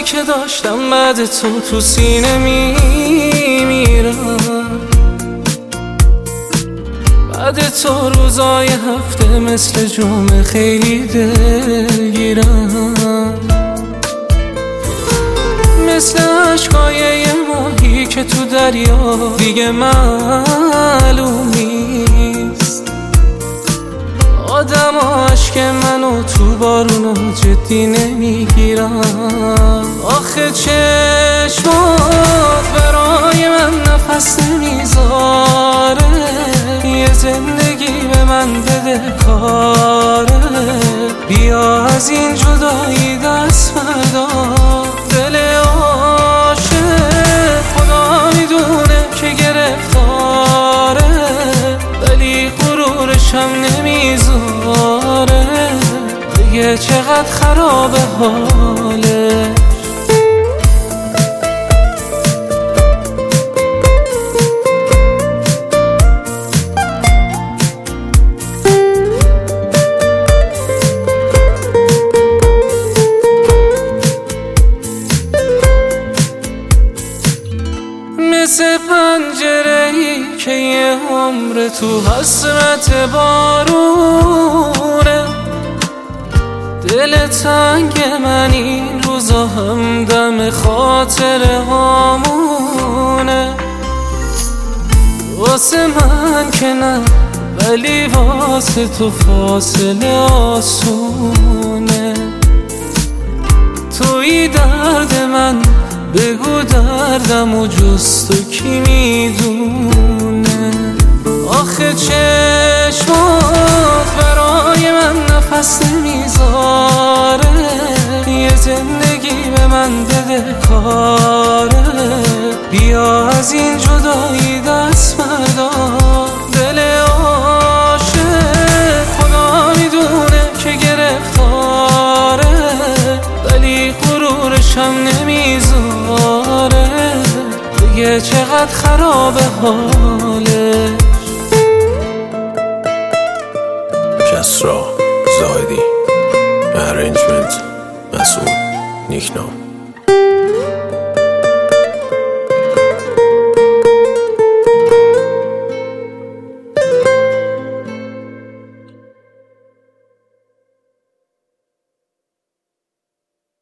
عشقایی که داشتم بعد تو سینه میمیرم. بعد تو روزای هفته مثل جمعه خیلی دلگیرم، مثل عشقای یه ماهی که تو دریا دیگه معلوم نیست. آدم عشق منو تو بارونو جدی نمیگیرم. آخه چشمات برای من نفس نمیذاره، یه زندگی به من بده کاره. بیا از این جدایی دست بردار، دل عاشق خدا میدونه که گرفتاره، ولی غرورشم نمیذاره دیگه چقدر خرابه حاله. مثل پنجره‌ای که یه عمر تو حسرت بارونه، دل تنگ من این روزا همدم خاطره هامونه. واسه من که نه، ولی واسه تو فاصله آسونه. توی درد من بگو دردم و جز تو کی میدونه. آخه چشمات برای من نفس نمیذاره، یه زندگی به من بده کاره. بیا از این جدایی دست بردار، دل عاشق خدا میدونه که گرفتاره، ولی غرورشم نمیذاره دیگه چقدر خرابه حاله. کسرا زاهدی، ارنجمنت مسعود نیکنام.